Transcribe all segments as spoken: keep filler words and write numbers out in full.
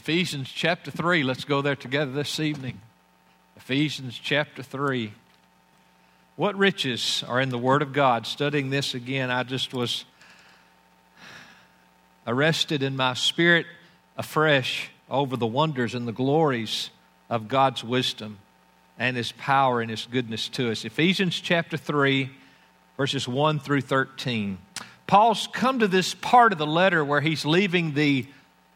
Ephesians chapter three. Let's go there together this evening. Ephesians chapter three. What riches are in the Word of God? Studying this again, I just was arrested in my spirit afresh over the wonders and the glories of God's wisdom and His power and His goodness to us. Ephesians chapter three, verses one through thirteen. Paul's come to this part of the letter where he's leaving the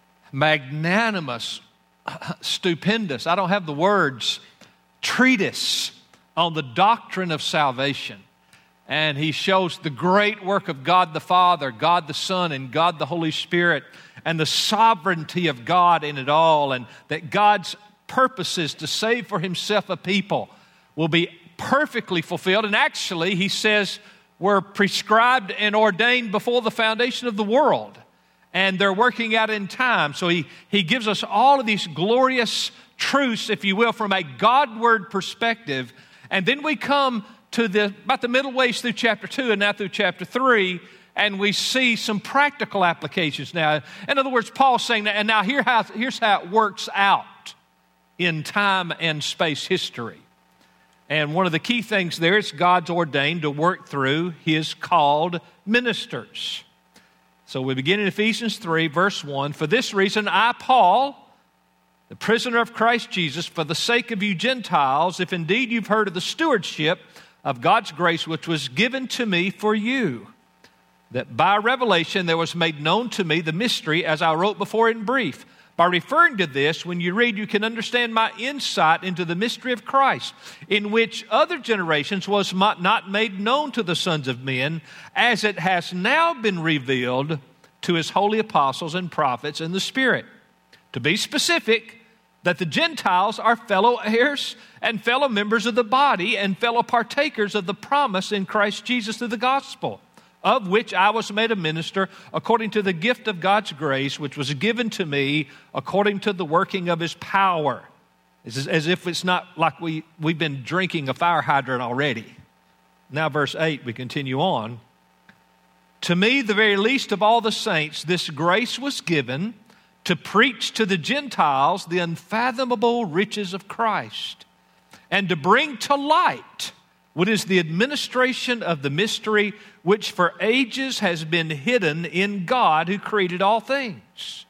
magnanimous, stupendous, I don't have the words, treatise on the doctrine of salvation. And he shows the great work of God the Father, God the Son, and God the Holy Spirit, and the sovereignty of God in it all, and that God's purposes to save for Himself a people will be perfectly fulfilled. And actually, he says, were prescribed and ordained before the foundation of the world. And they're working out in time. So he, he gives us all of these glorious truths, if you will, from a Godward perspective. And then we come to the about the middle ways through chapter two and now through chapter three, and we see some practical applications now. In other words, Paul's saying that, and now here how, here's how it works out in time and space history. And one of the key things there is God's ordained to work through His called ministers. So we begin in Ephesians three, verse one. For this reason, I, Paul, the prisoner of Christ Jesus, for the sake of you Gentiles, if indeed you've heard of the stewardship of God's grace which was given to me for you, that by revelation there was made known to me the mystery, as I wrote before in brief. By referring to this, when you read, you can understand my insight into the mystery of Christ, in which other generations was not made known to the sons of men, as it has now been revealed to His holy apostles and prophets in the Spirit. To be specific, that the Gentiles are fellow heirs and fellow members of the body and fellow partakers of the promise in Christ Jesus through the gospel, of which I was made a minister according to the gift of God's grace, which was given to me according to the working of His power. It's as if it's not like we, we've been drinking a fire hydrant already. Now verse eight, we continue on. To me, the very least of all the saints, this grace was given to preach to the Gentiles the unfathomable riches of Christ, and to bring to light what is the administration of the mystery which for ages has been hidden in God who created all things,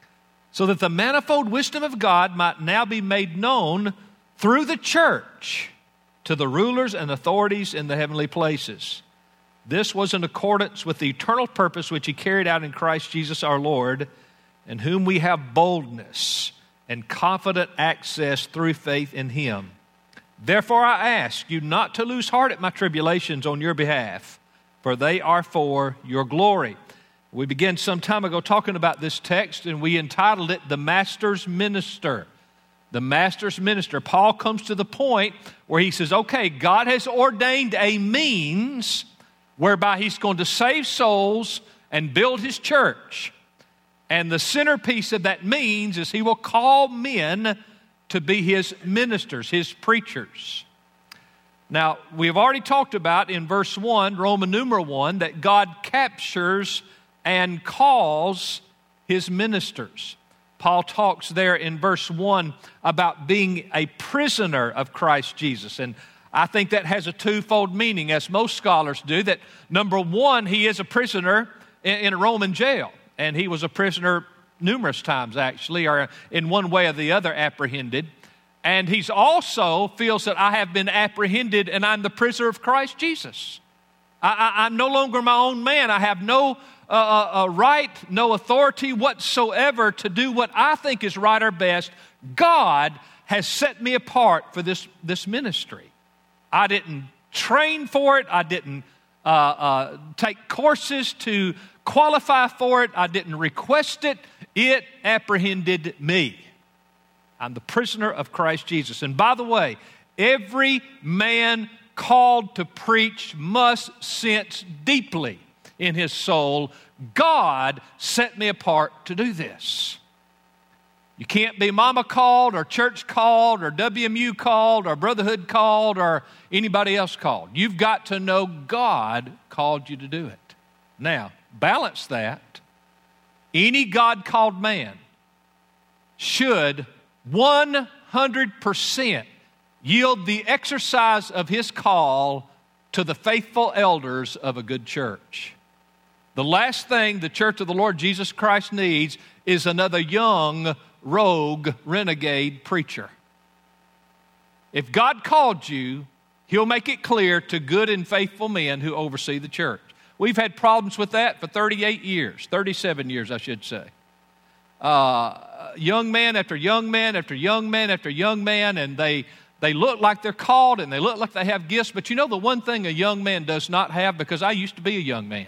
so that the manifold wisdom of God might now be made known through the church to the rulers and authorities in the heavenly places. This was in accordance with the eternal purpose which He carried out in Christ Jesus our Lord, in whom we have boldness and confident access through faith in Him. Therefore I ask you not to lose heart at my tribulations on your behalf, for they are for your glory. We began some time ago talking about this text, and we entitled it, The Master's Minister. The Master's Minister. Paul comes to the point where he says, okay, God has ordained a means whereby He's going to save souls and build His church. And the centerpiece of that means is He will call men to be His ministers, His preachers. Now, we've already talked about in verse one, Roman numeral one, that God captures and calls His ministers. Paul talks there in verse one about being a prisoner of Christ Jesus. And I think that has a twofold meaning, as most scholars do, that number one, he is a prisoner in, in a Roman jail. And he was a prisoner numerous times, actually, or in one way or the other apprehended. And he's also feels that I have been apprehended and I'm the prisoner of Christ Jesus. I, I, I'm no longer my own man. I have no uh, uh, right, no authority whatsoever to do what I think is right or best. God has set me apart for this, this ministry. I didn't train for it. I didn't uh, uh, take courses to qualify for it. I didn't request it. It apprehended me. I'm the prisoner of Christ Jesus. And by the way, every man called to preach must sense deeply in his soul, God set me apart to do this. You can't be mama called or church called or W M U called or brotherhood called or anybody else called. You've got to know God called you to do it. Now, balance that. Any God-called man should one hundred percent yield the exercise of his call to the faithful elders of a good church. The last thing the church of the Lord Jesus Christ needs is another young, rogue, renegade preacher. If God called you, He'll make it clear to good and faithful men who oversee the church. We've had problems with that for thirty-eight years, thirty-seven years, I should say. Uh, young man after young man after young man after young man, and they they look like they're called and they look like they have gifts. But you know the one thing a young man does not have, because I used to be a young man?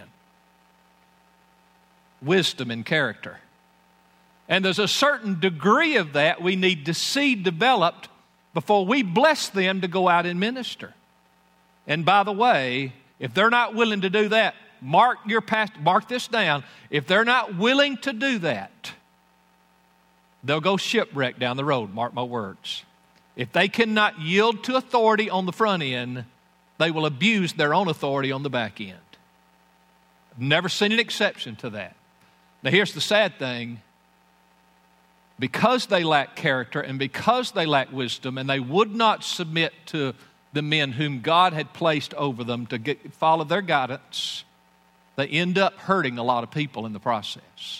Wisdom and character. And there's a certain degree of that we need to see developed before we bless them to go out and minister. And by the way, if they're not willing to do that, mark your past, mark this down. If they're not willing to do that, they'll go shipwreck down the road, mark my words. If they cannot yield to authority on the front end, they will abuse their own authority on the back end. I've never seen an exception to that. Now here's the sad thing. Because they lack character and because they lack wisdom, and they would not submit to the men whom God had placed over them to get, follow their guidance, they end up hurting a lot of people in the process.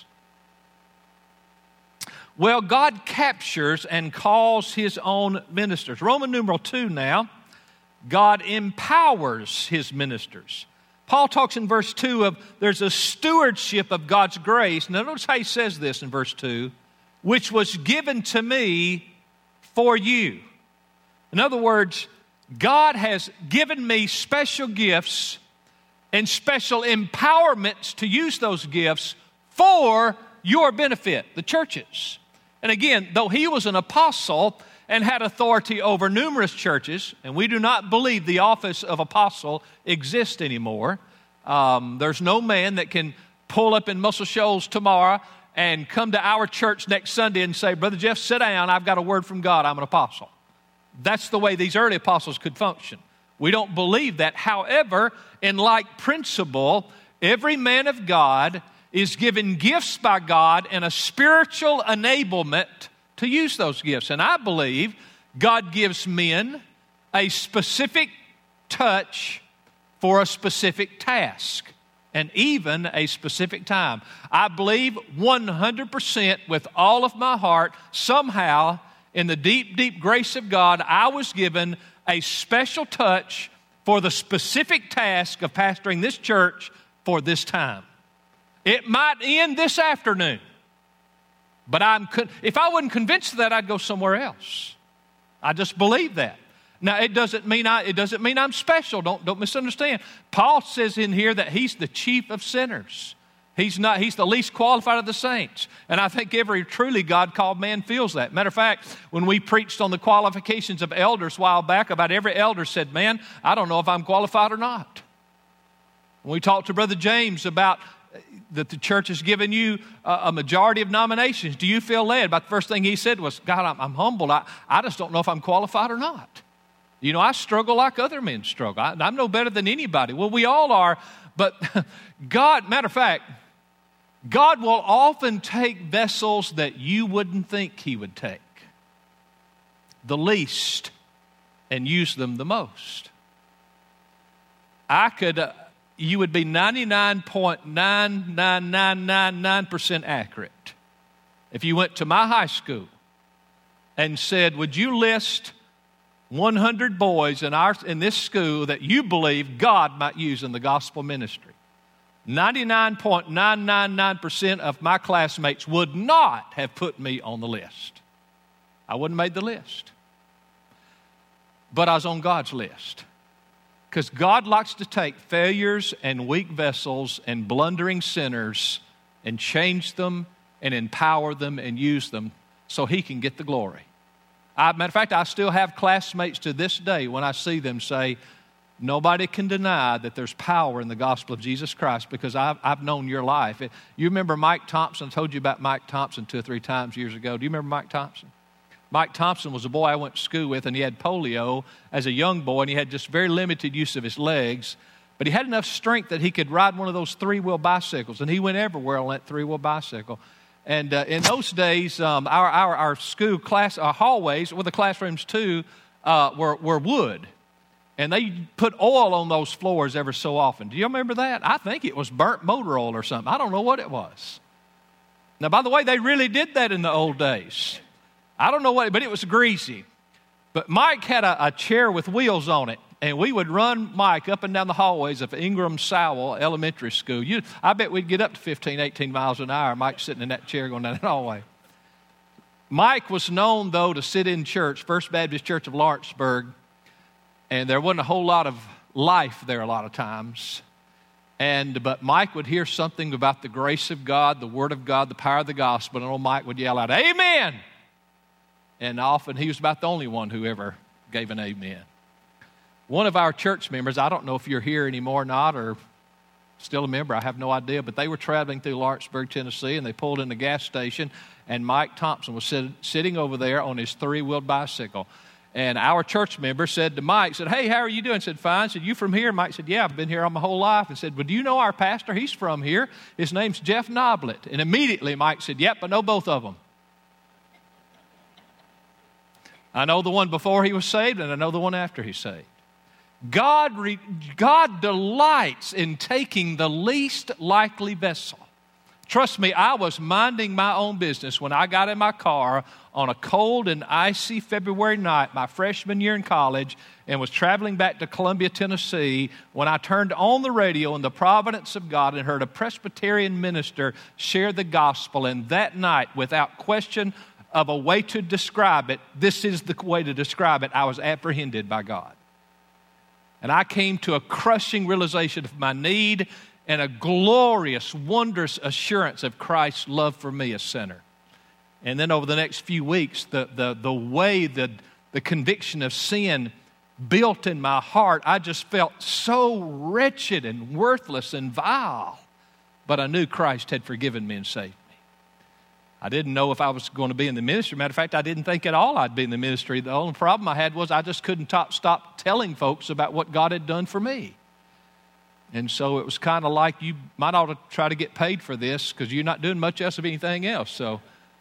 Well, God captures and calls His own ministers. Roman numeral two now, God empowers His ministers. Paul talks in verse two of there's a stewardship of God's grace. Now notice how he says this in verse two, which was given to me for you. In other words, God has given me special gifts and special empowerments to use those gifts for your benefit, the churches. And again, though he was an apostle and had authority over numerous churches, and we do not believe the office of apostle exists anymore. Um, there's no man that can pull up in Muscle Shoals tomorrow and come to our church next Sunday and say, Brother Jeff, sit down, I've got a word from God, I'm an apostle. That's the way these early apostles could function. We don't believe that. However, in like principle, every man of God is given gifts by God and a spiritual enablement to use those gifts. And I believe God gives men a specific touch for a specific task and even a specific time. I believe one hundred percent with all of my heart, somehow in the deep, deep grace of God, I was given a special touch for the specific task of pastoring this church for this time. It might end this afternoon, but I'm if I wasn't convinced of that, I'd go somewhere else. I just believe that. Now, it doesn't mean I, it doesn't mean I'm special. Don't, don't misunderstand. Paul says in here that he's the chief of sinners. He's not. He's the least qualified of the saints. And I think every truly God-called man feels that. Matter of fact, when we preached on the qualifications of elders a while back, about every elder said, man, I don't know if I'm qualified or not. When we talked to Brother James about that the church has given you a, a majority of nominations, do you feel led? About the first thing he said was, God, I'm, I'm humbled. I, I just don't know if I'm qualified or not. You know, I struggle like other men struggle. I, I'm no better than anybody. Well, we all are. But God, matter of fact, God will often take vessels that you wouldn't think He would take, the least, and use them the most. I could, uh, you would be ninety-nine point nine nine nine nine nine percent accurate if you went to my high school and said, would you list one hundred boys in our in this school that you believe God might use in the gospel ministry? ninety-nine point nine nine nine percent of my classmates would not have put me on the list. I wouldn't have made the list. But I was on God's list. Because God likes to take failures and weak vessels and blundering sinners and change them and empower them and use them so He can get the glory. I, matter of fact, I still have classmates to this day when I see them say, nobody can deny that there's power in the gospel of Jesus Christ because I've, I've known your life. You remember Mike Thompson? I told you about Mike Thompson two or three times years ago. Do you remember Mike Thompson? Mike Thompson was a boy I went to school with, and he had polio as a young boy, and he had just very limited use of his legs. But he had enough strength that he could ride one of those three-wheel bicycles, and he went everywhere on that three-wheel bicycle. And uh, in those days, um, our, our, our school class, our hallways, well, the classrooms too, uh, were, were wood. And they put oil on those floors ever so often. Do you remember that? I think it was burnt motor oil or something. I don't know what it was. Now, by the way, they really did that in the old days. I don't know what, but it was greasy. But Mike had a, a chair with wheels on it. And we would run Mike up and down the hallways of Ingram Sowell Elementary School. You, I bet we'd get up to fifteen, eighteen miles an hour. Mike sitting in that chair going down that hallway. Mike was known, though, to sit in church, First Baptist Church of Lawrenceburg. And there wasn't a whole lot of life there a lot of times. And but Mike would hear something about the grace of God, the Word of God, the power of the gospel. And old Mike would yell out, "Amen!" And often he was about the only one who ever gave an amen. One of our church members, I don't know if you're here anymore or not, or still a member, I have no idea, but they were traveling through Lawrenceburg, Tennessee, and they pulled in the gas station, and Mike Thompson was sit, sitting over there on his three-wheeled bicycle. And our church member said to Mike, said, "Hey, how are you doing?" Said, "Fine." Said, "You from here?" Mike said, "Yeah, I've been here all my whole life." And said, "Well, do you know our pastor? He's from here. His name's Jeff Noblet." And immediately Mike said, "Yep, I know both of them. I know the one before he was saved, and I know the one after he's saved." God, re, God delights in taking the least likely vessel. Trust me, I was minding my own business when I got in my car on a cold and icy February night, my freshman year in college, and was traveling back to Columbia, Tennessee, when I turned on the radio in the providence of God and heard a Presbyterian minister share the gospel. And that night, without question of a way to describe it, this is the way to describe it, I was apprehended by God. And I came to a crushing realization of my need and a glorious, wondrous assurance of Christ's love for me, a sinner. And then over the next few weeks, the, the, the way the, the conviction of sin built in my heart, I just felt so wretched and worthless and vile. But I knew Christ had forgiven me and saved me. I didn't know if I was going to be in the ministry. Matter of fact, I didn't think at all I'd be in the ministry. The only problem I had was I just couldn't top, stop telling folks about what God had done for me. And so it was kind of like, you might ought to try to get paid for this because you're not doing much else of anything else. So,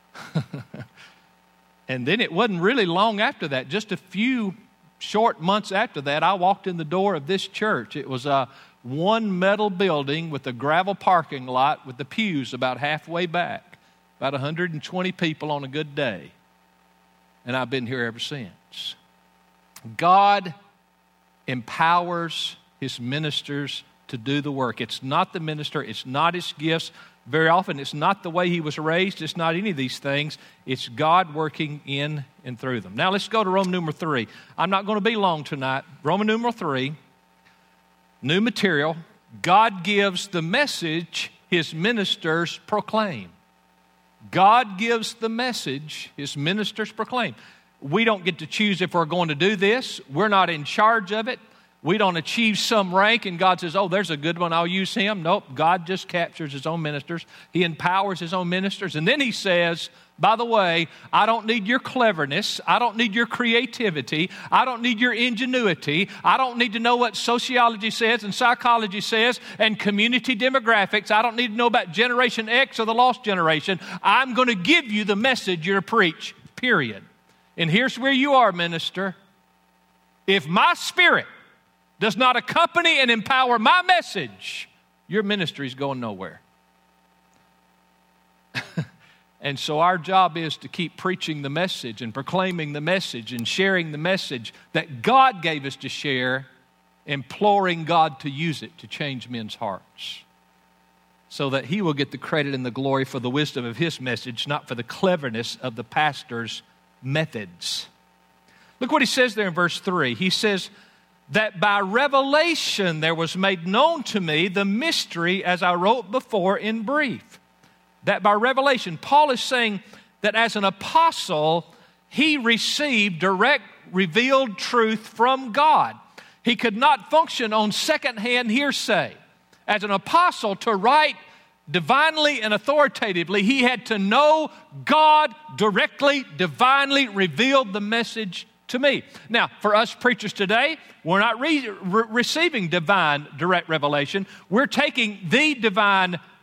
and then it wasn't really long after that, just a few short months after that, I walked in the door of this church. It was a one metal building with a gravel parking lot with the pews about halfway back. About one hundred twenty people on a good day. And I've been here ever since. God empowers His ministers to do the work. It's not the minister. It's not his gifts. Very often it's not the way he was raised. It's not any of these things. It's God working in and through them. Now let's go to Roman numeral three. I'm not going to be long tonight. Roman numeral three, new material. God gives the message His ministers proclaim. God gives the message His ministers proclaim. We don't get to choose if we're going to do this. We're not in charge of it. We don't achieve some rank and God says, "Oh, there's a good one, I'll use him." Nope, God just captures His own ministers. He empowers His own ministers. And then He says, by the way, I don't need your cleverness. I don't need your creativity. I don't need your ingenuity. I don't need to know what sociology says and psychology says and community demographics. I don't need to know about Generation X or the lost generation. I'm going to give you the message you're to preach, period. And here's where you are, minister. If my spirit does not accompany and empower my message, your ministry is going nowhere. And so our job is to keep preaching the message and proclaiming the message and sharing the message that God gave us to share, imploring God to use it to change men's hearts so that He will get the credit and the glory for the wisdom of His message, not for the cleverness of the pastor's methods. Look what he says there in verse three. He says, that by revelation there was made known to me the mystery as I wrote before in brief. That by revelation, Paul is saying that as an apostle, he received direct revealed truth from God. He could not function on secondhand hearsay. As an apostle, to write divinely and authoritatively, he had to know God directly, divinely revealed the message to me. Now, for us preachers today, we're not re- re- receiving divine direct revelation. We're taking the divine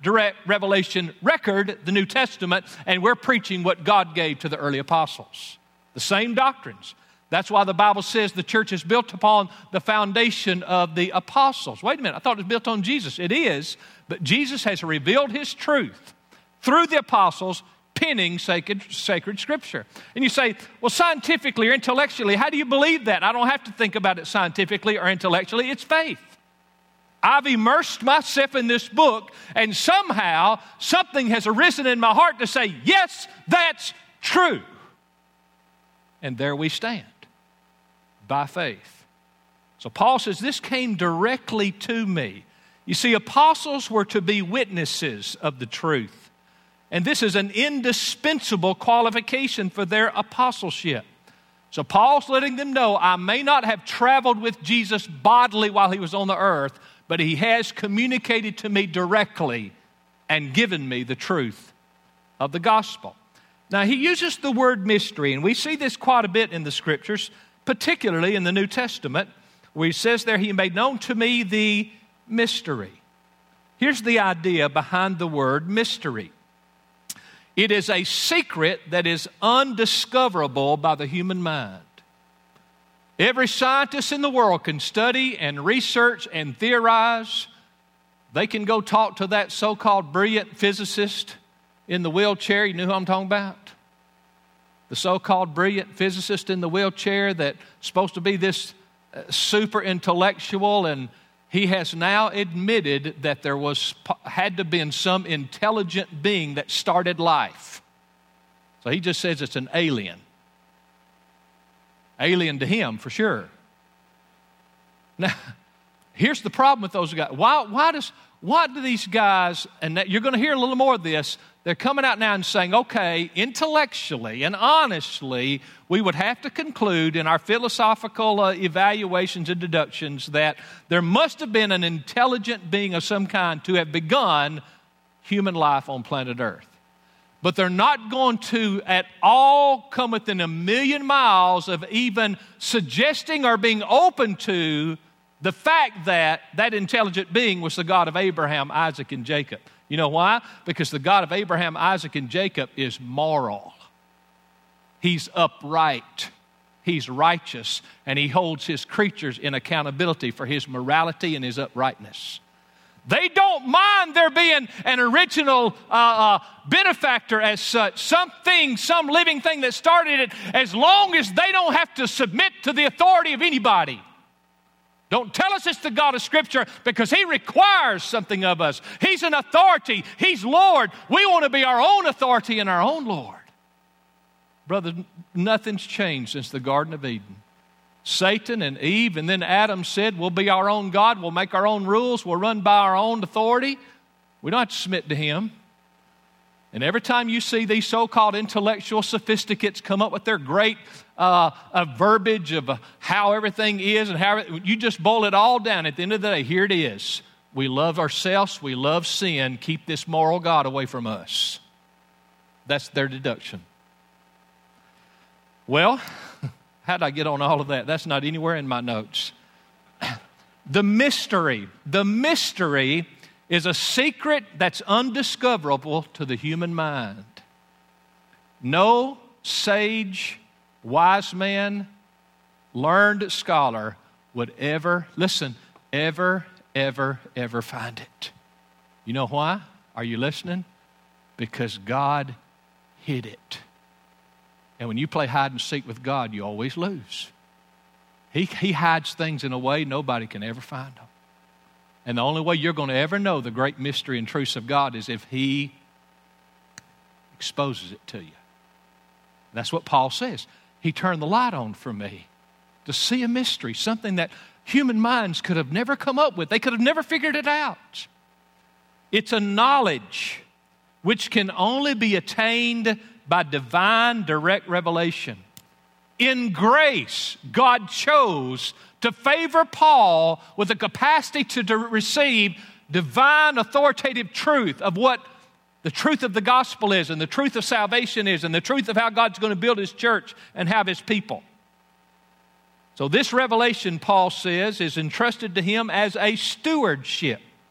direct revelation record, the New Testament, and we're preaching what God gave to the early apostles. The same doctrines. That's why the Bible says the church is built upon the foundation of the apostles. Wait a minute, I thought it was built on Jesus. It is, but Jesus has revealed his truth through the apostles, penning sacred, sacred scripture. And you say, well, scientifically or intellectually, how do you believe that? I don't have to think about it scientifically or intellectually. It's faith. I've immersed myself in this book, and somehow something has arisen in my heart to say, yes, that's true. And there we stand, by faith. So Paul says, this came directly to me. You see, apostles were to be witnesses of the truth. And this is an indispensable qualification for their apostleship. So Paul's letting them know, I may not have traveled with Jesus bodily while he was on the earth, but he has communicated to me directly and given me the truth of the gospel. Now, he uses the word mystery, and we see this quite a bit in the scriptures, particularly in the New Testament, where he says there, he made known to me the mystery. Here's the idea behind the word mystery. It is a secret that is undiscoverable by the human mind. Every scientist in the world can study and research and theorize. They can go talk to that so-called brilliant physicist in the wheelchair. You know who I'm talking about? The so-called brilliant physicist in the wheelchair that's supposed to be this uh, super intellectual, and he has now admitted that there was had to been some intelligent being that started life. So he just says it's an alien. Alien to him, for sure. Now, here's the problem with those guys. Why, why, does, why do these guys, and that, you're going to hear a little more of this, they're coming out now and saying, okay, intellectually and honestly, we would have to conclude in our philosophical uh, evaluations and deductions that there must have been an intelligent being of some kind to have begun human life on planet Earth. But they're not going to at all come within a million miles of even suggesting or being open to the fact that that intelligent being was the God of Abraham, Isaac, and Jacob. You know why? Because the God of Abraham, Isaac, and Jacob is moral. He's upright. He's righteous. And he holds his creatures in accountability for his morality and his uprightness. They don't mind there being an original uh, uh, benefactor as such, something, some living thing that started it, as long as they don't have to submit to the authority of anybody. Don't tell us it's the God of Scripture, because he requires something of us. He's an authority. He's Lord. We want to be our own authority and our own Lord. Brother, nothing's changed since the Garden of Eden. Satan and Eve and then Adam said, we'll be our own God. We'll make our own rules. We'll run by our own authority. We don't have to submit to him. And every time you see these so-called intellectual sophisticates come up with their great uh, uh, verbiage of uh, how everything is and how you just boil it all down. At the end of the day, here it is. We love ourselves. We love sin. Keep this moral God away from us. That's their deduction. Well, how did I get on all of that? That's not anywhere in my notes. The mystery. The mystery is a secret that's undiscoverable to the human mind. No sage, wise man, learned scholar would ever, listen, ever, ever, ever find it. You know why? Are you listening? Because God hid it. And when you play hide and seek with God, you always lose. He, he hides things in a way nobody can ever find them. And the only way you're going to ever know the great mystery and truths of God is if he exposes it to you. That's what Paul says. He turned the light on for me to see a mystery, something that human minds could have never come up with. They could have never figured it out. It's a knowledge which can only be attained by divine direct revelation. In grace, God chose to favor Paul with the capacity to, to receive divine authoritative truth of what the truth of the gospel is, and the truth of salvation is, and the truth of how God's going to build his church and have his people. So this revelation, Paul says, is entrusted to him as a stewardship.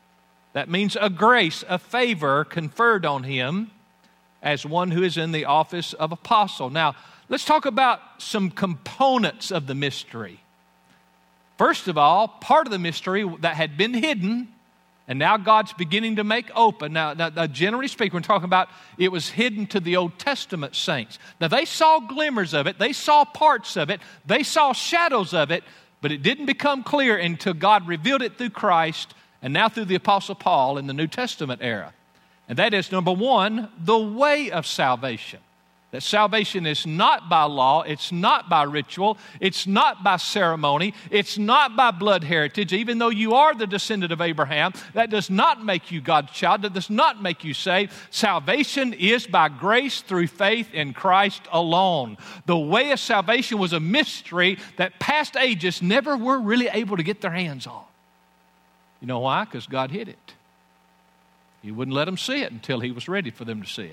That means a grace, a favor conferred on him as one who is in the office of apostle. Now, let's talk about some components of the mystery. First of all, part of the mystery that had been hidden, and now God's beginning to make open. Now, now, now, generally speaking, we're talking about it was hidden to the Old Testament saints. Now, they saw glimmers of it. They saw parts of it. They saw shadows of it, but it didn't become clear until God revealed it through Christ and now through the Apostle Paul in the New Testament era. And that is, number one, the way of salvation. That salvation is not by law, it's not by ritual, it's not by ceremony, it's not by blood heritage. Even though you are the descendant of Abraham, that does not make you God's child, that does not make you saved. Salvation is by grace through faith in Christ alone. The way of salvation was a mystery that past ages never were really able to get their hands on. You know why? Because God hid it. He wouldn't let them see it until He was ready for them to see it.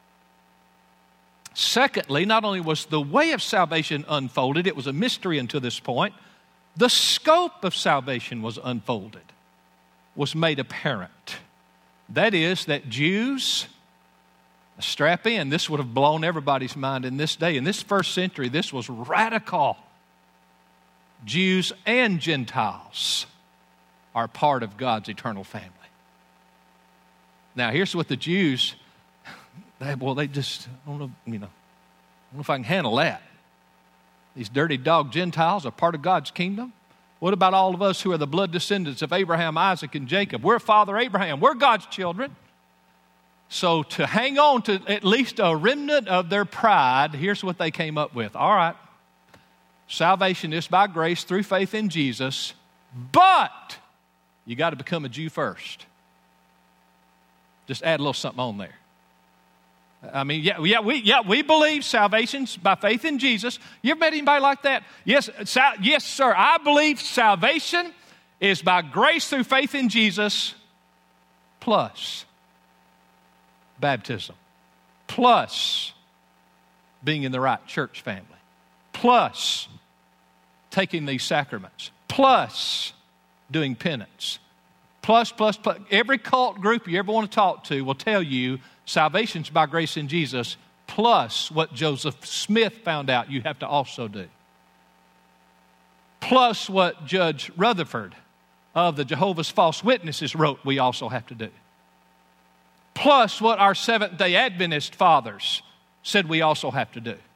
Secondly, not only was the way of salvation unfolded, it was a mystery until this point, the scope of salvation was unfolded, was made apparent. That is, that Jews, strap in, this would have blown everybody's mind in this day. In this first century, this was radical. Jews and Gentiles are part of God's eternal family. Now, here's what the Jews... They, well, they just, I don't know, you know, I don't know if I can handle that. These dirty dog Gentiles are part of God's kingdom. What about all of us who are the blood descendants of Abraham, Isaac, and Jacob? We're Father Abraham. We're God's children. So to hang on to at least a remnant of their pride, here's what they came up with. All right, salvation is by grace through faith in Jesus, but you got to become a Jew first. Just add a little something on there. I mean, yeah, yeah, we, yeah, we believe salvation's by faith in Jesus. You ever met anybody like that? Yes, sal- yes, sir. I believe salvation is by grace through faith in Jesus, plus baptism, plus being in the right church family, plus taking these sacraments, plus doing penance, plus, plus, plus. Every cult group you ever want to talk to will tell you salvation's by grace in Jesus, plus what Joseph Smith found out you have to also do. Plus what Judge Rutherford of the Jehovah's False Witnesses wrote we also have to do. Plus what our Seventh-day Adventist fathers said we also have to do.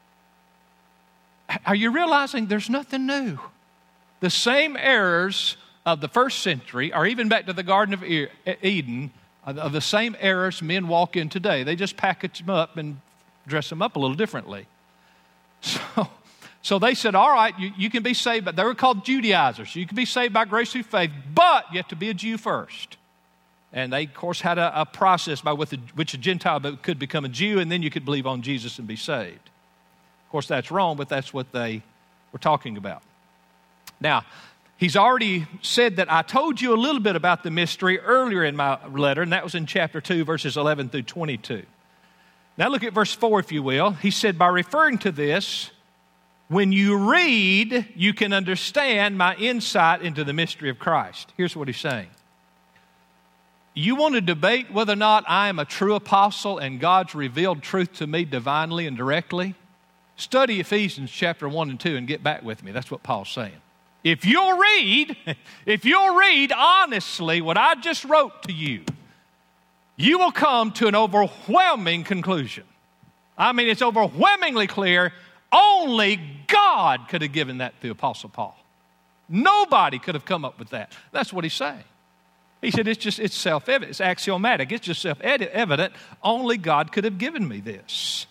Are you realizing there's nothing new? The same errors of the first century, or even back to the Garden of Eden, of the same errors men walk in today. They just package them up and dress them up a little differently. So, so they said, all right, you, you can be saved, but they were called Judaizers. You can be saved by grace through faith, but you have to be a Jew first. And they, of course, had a, a process by which a, which a Gentile could become a Jew, and then you could believe on Jesus and be saved. Of course, that's wrong, but that's what they were talking about. Now, he's already said that I told you a little bit about the mystery earlier in my letter, and that was in chapter two, verses eleven through twenty-two. Now look at verse four, if you will. He said, by referring to this, when you read, you can understand my insight into the mystery of Christ. Here's what he's saying. You want to debate whether or not I am a true apostle and God's revealed truth to me divinely and directly? Study Ephesians chapter one and two and get back with me. That's what Paul's saying. If you'll read, if you'll read honestly what I just wrote to you, you will come to an overwhelming conclusion. I mean, it's overwhelmingly clear. Only God could have given that to the Apostle Paul. Nobody could have come up with that. That's what he's saying. He said it's just, it's self-evident. It's axiomatic. It's just self-evident. Only God could have given me this.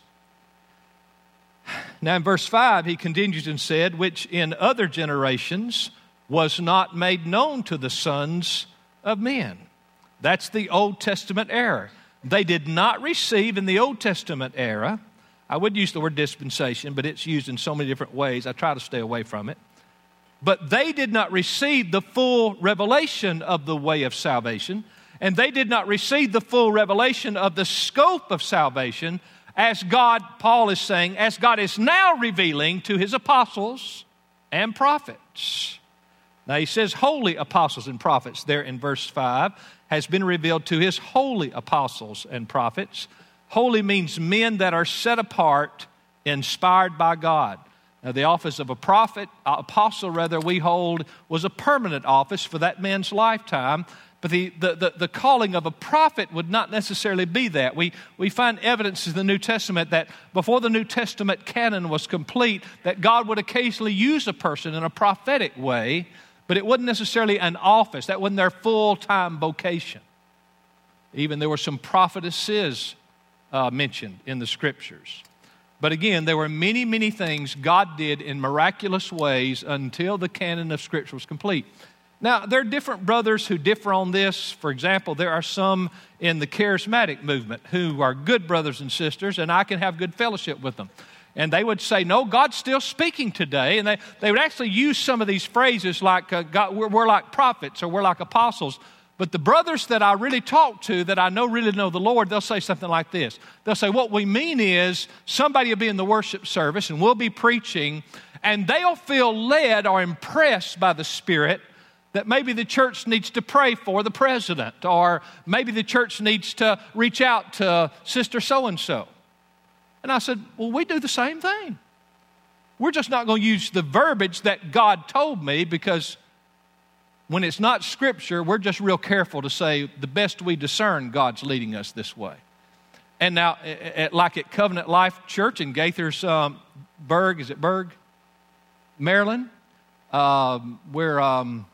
Now in verse five, he continues and said, which in other generations was not made known to the sons of men. That's the Old Testament era. They did not receive in the Old Testament era, I would use the word dispensation, but it's used in so many different ways. I try to stay away from it. But they did not receive the full revelation of the way of salvation, and they did not receive the full revelation of the scope of salvation as God, Paul is saying, as God is now revealing to his apostles and prophets. Now he says holy apostles and prophets there in verse five, has been revealed to his holy apostles and prophets. Holy means men that are set apart, inspired by God. Now, the office of a prophet, uh, apostle rather, we hold was a permanent office for that man's lifetime. But the, the, the, the calling of a prophet would not necessarily be that. We, we find evidence in the New Testament that before the New Testament canon was complete, that God would occasionally use a person in a prophetic way, but it wasn't necessarily an office. That wasn't their full-time vocation. Even there were some prophetesses uh, mentioned in the Scriptures. But again, there were many, many things God did in miraculous ways until the canon of Scripture was complete. Now, there are different brothers who differ on this. For example, there are some in the charismatic movement who are good brothers and sisters, and I can have good fellowship with them. And they would say, no, God's still speaking today. And they, they would actually use some of these phrases like, uh, God, we're, we're like prophets or we're like apostles. But the brothers that I really talk to, that I know really know the Lord, they'll say something like this. They'll say, what we mean is somebody will be in the worship service and we'll be preaching, and they'll feel led or impressed by the Spirit that maybe the church needs to pray for the president, or maybe the church needs to reach out to Sister so-and-so. And I said, well, we do the same thing. We're just not going to use the verbiage that God told me, because when it's not Scripture, we're just real careful to say the best we discern God's leading us this way. And now, at, like at Covenant Life Church in Gaithersburg, um, is it Berg, Maryland, um, where... Um,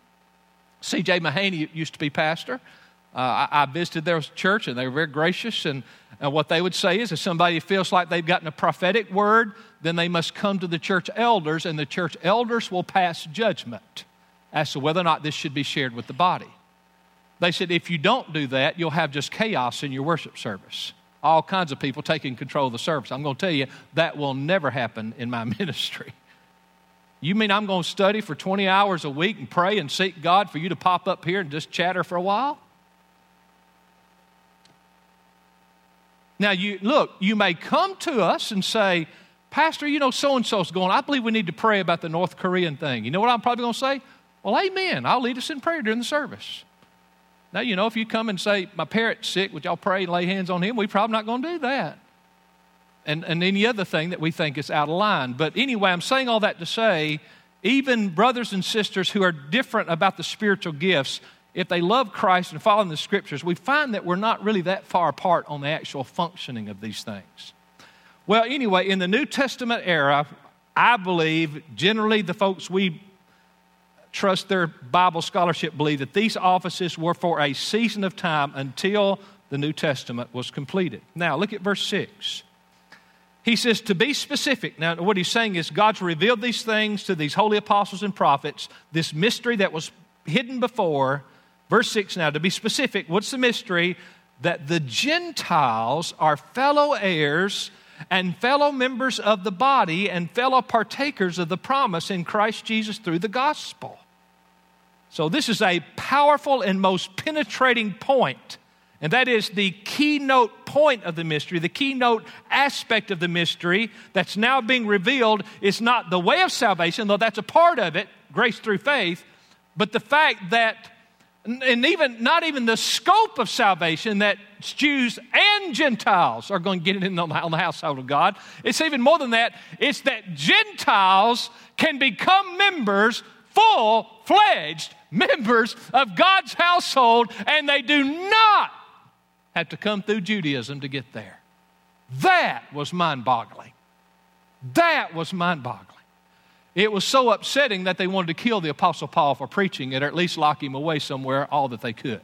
C J Mahaney used to be pastor. Uh, I, I visited their church, and they were very gracious. And, and what they would say is if somebody feels like they've gotten a prophetic word, then they must come to the church elders, and the church elders will pass judgment as to whether or not this should be shared with the body. They said if you don't do that, you'll have just chaos in your worship service. All kinds of people taking control of the service. I'm going to tell you, that will never happen in my ministry. You mean I'm going to study for twenty hours a week and pray and seek God for you to pop up here and just chatter for a while? Now, you look, you may come to us and say, Pastor, you know, so-and-so's going, I believe we need to pray about the North Korean thing. You know what I'm probably going to say? Well, amen. I'll lead us in prayer during the service. Now, you know, if you come and say, my parrot's sick, would y'all pray and lay hands on him? We're probably not going to do that. And, and any other thing that we think is out of line. But anyway, I'm saying all that to say, even brothers and sisters who are different about the spiritual gifts, if they love Christ and follow the Scriptures, we find that we're not really that far apart on the actual functioning of these things. Well, anyway, in the New Testament era, I believe generally the folks we trust their Bible scholarship believe that these offices were for a season of time until the New Testament was completed. Now, look at verse six. He says to be specific. Now, what he's saying is God's revealed these things to these holy apostles and prophets, this mystery that was hidden before. Verse six now, to be specific, what's the mystery? That the Gentiles are fellow heirs and fellow members of the body and fellow partakers of the promise in Christ Jesus through the gospel. So this is a powerful and most penetrating point. And that is the keynote point of the mystery, the keynote aspect of the mystery that's now being revealed is not the way of salvation, though that's a part of it, grace through faith, but the fact that, and even not even the scope of salvation, that Jews and Gentiles are going to get it in on the household of God. It's even more than that. It's that Gentiles can become members, full-fledged members of God's household, and they do not have to come through Judaism to get there. That was mind-boggling. That was mind-boggling. It was so upsetting that they wanted to kill the Apostle Paul for preaching it, or at least lock him away somewhere all that they could.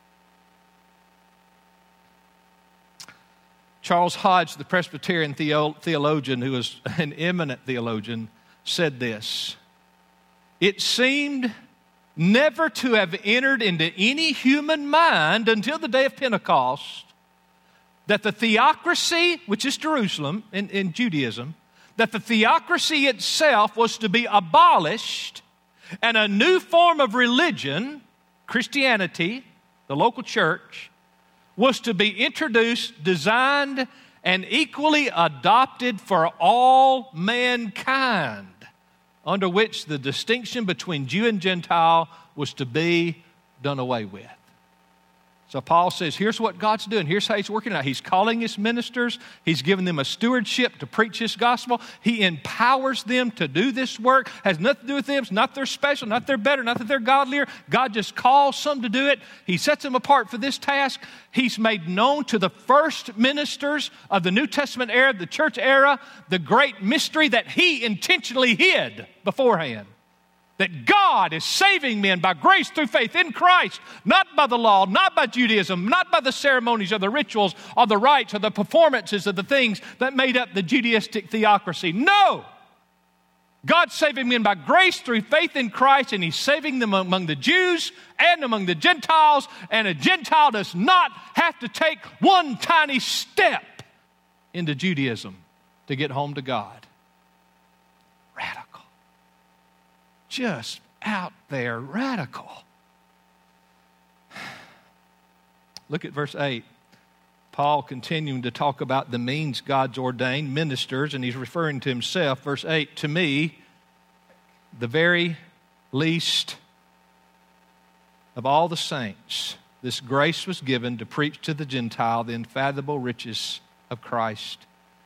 Charles Hodge, the Presbyterian theologian, who was an eminent theologian, said this: it seemed never to have entered into any human mind until the day of Pentecost that the theocracy, which is Jerusalem in, in Judaism, that the theocracy itself was to be abolished and a new form of religion, Christianity, the local church, was to be introduced, designed, and equally adopted for all mankind, under which the distinction between Jew and Gentile was to be done away with. So Paul says, here's what God's doing. Here's how he's working it out. He's calling his ministers. He's giving them a stewardship to preach his gospel. He empowers them to do this work. Has nothing to do with them. It's not they're special, not they're better, not that they're godlier. God just calls some to do it. He sets them apart for this task. He's made known to the first ministers of the New Testament era, the church era, the great mystery that he intentionally hid beforehand. That God is saving men by grace through faith in Christ, not by the law, not by Judaism, not by the ceremonies or the rituals or the rites or the performances of the things that made up the Judaistic theocracy. No! God's saving men by grace through faith in Christ, and he's saving them among the Jews and among the Gentiles, and a Gentile does not have to take one tiny step into Judaism to get home to God. Radical. Just out there radical. Look at verse eight. Paul continuing to talk about the means God's ordained ministers, and he's referring to himself. Verse eight, to me, the very least of all the saints, this grace was given to preach to the Gentile the unfathomable riches of Christ.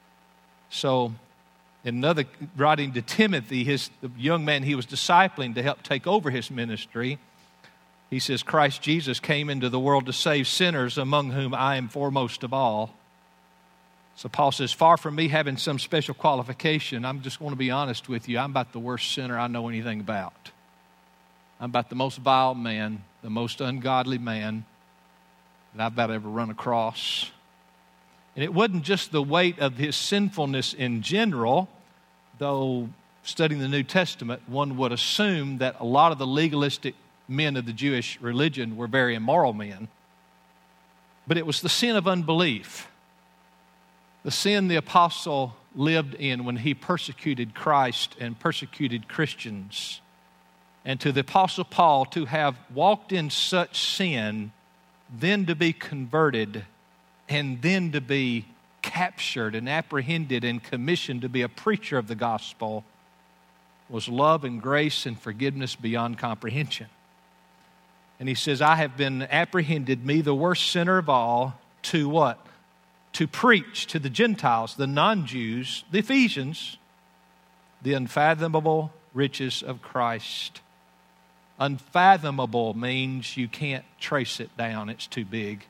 So, in another writing to Timothy, his the young man he was discipling to help take over his ministry, he says, Christ Jesus came into the world to save sinners, among whom I am foremost of all. So Paul says, far from me having some special qualification, I'm just going to be honest with you, I'm about the worst sinner I know anything about. I'm about the most vile man, the most ungodly man that I've about ever run across. And it wasn't just the weight of his sinfulness in general, though studying the New Testament, one would assume that a lot of the legalistic men of the Jewish religion were very immoral men. But it was the sin of unbelief, the sin the apostle lived in when he persecuted Christ and persecuted Christians. And to the apostle Paul to have walked in such sin, then to be converted, and then to be captured and apprehended and commissioned to be a preacher of the gospel, was love and grace and forgiveness beyond comprehension. And he says, I have been apprehended, me the worst sinner of all, to what? To preach to the Gentiles, the non-Jews, the Ephesians, the unfathomable riches of Christ. Unfathomable means you can't trace it down. It's too big.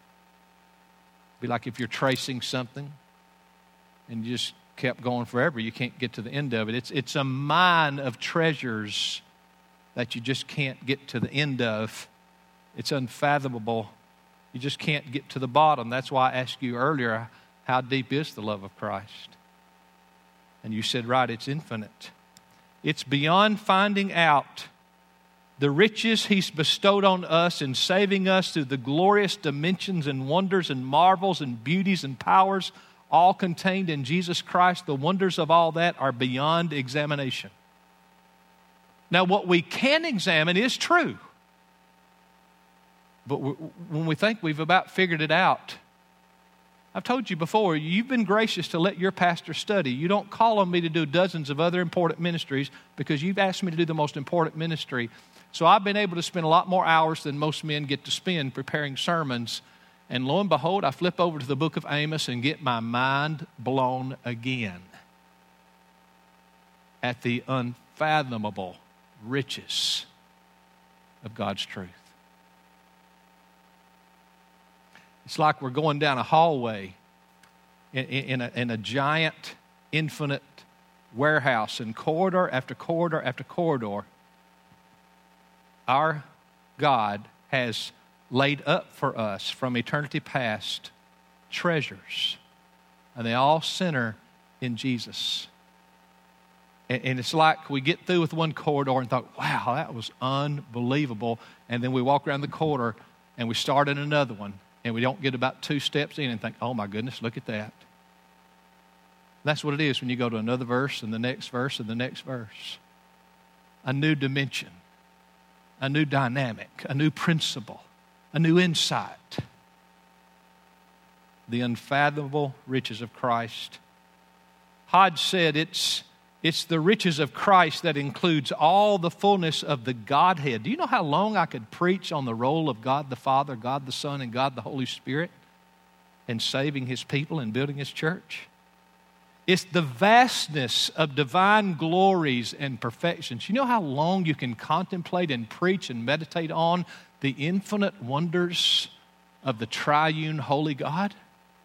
Be like if you're tracing something and you just kept going forever, you can't get to the end of it. It's, it's a mine of treasures that you just can't get to the end of. It's unfathomable. You just can't get to the bottom. That's why I asked you earlier, how deep is the love of Christ? And you said, right, it's infinite. It's beyond finding out the riches he's bestowed on us in saving us through the glorious dimensions and wonders and marvels and beauties and powers all contained in Jesus Christ. The wonders of all that are beyond examination. Now, what we can examine is true. But when we think we've about figured it out, I've told you before, you've been gracious to let your pastor study. You don't call on me to do dozens of other important ministries because you've asked me to do the most important ministry. So I've been able to spend a lot more hours than most men get to spend preparing sermons. And lo and behold, I flip over to the book of Amos and get my mind blown again at the unfathomable riches of God's truth. It's like we're going down a hallway in, in, a, in a giant, infinite warehouse, and corridor after corridor after corridor. Our God has laid up for us from eternity past treasures, and they all center in Jesus. And, and it's like we get through with one corridor and thought, wow, that was unbelievable. And then we walk around the corner and we start in another one. And we don't get about two steps in and think, oh my goodness, look at that. That's what it is when you go to another verse and the next verse and the next verse. A new dimension, a new dynamic, a new principle, a new insight. The unfathomable riches of Christ. Hodge said it's It's the riches of Christ that includes all the fullness of the Godhead. Do you know how long I could preach on the role of God the Father, God the Son, and God the Holy Spirit in saving His people and building His church? It's the vastness of divine glories and perfections. You know how long you can contemplate and preach and meditate on the infinite wonders of the triune holy God?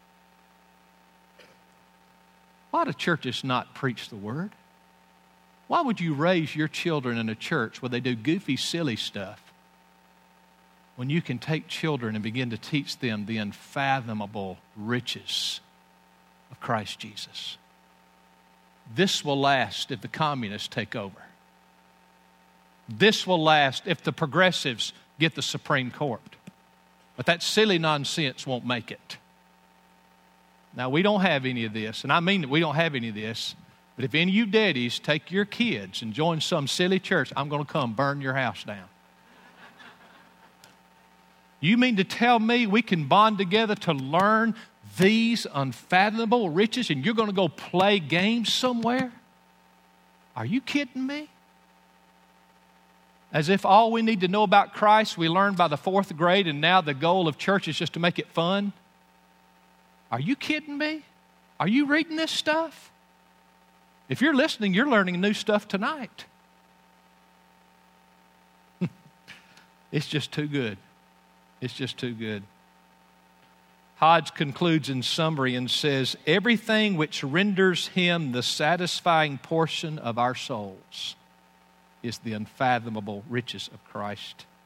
Why do churches not preach the Word? Why would you raise your children in a church where they do goofy, silly stuff when you can take children and begin to teach them the unfathomable riches of Christ Jesus? This will last if the communists take over. This will last if the progressives get the Supreme Court. But that silly nonsense won't make it. Now, we don't have any of this, and I mean that we don't have any of this, but if any of you daddies take your kids and join some silly church, I'm going to come burn your house down. You mean to tell me we can bond together to learn these unfathomable riches and you're going to go play games somewhere? Are you kidding me? As if all we need to know about Christ we learned by the fourth grade and now the goal of church is just to make it fun? Are you kidding me? Are you reading this stuff? If you're listening, you're learning new stuff tonight. It's just too good. It's just too good. Hodge concludes in summary and says, everything which renders Him the satisfying portion of our souls is the unfathomable riches of Christ.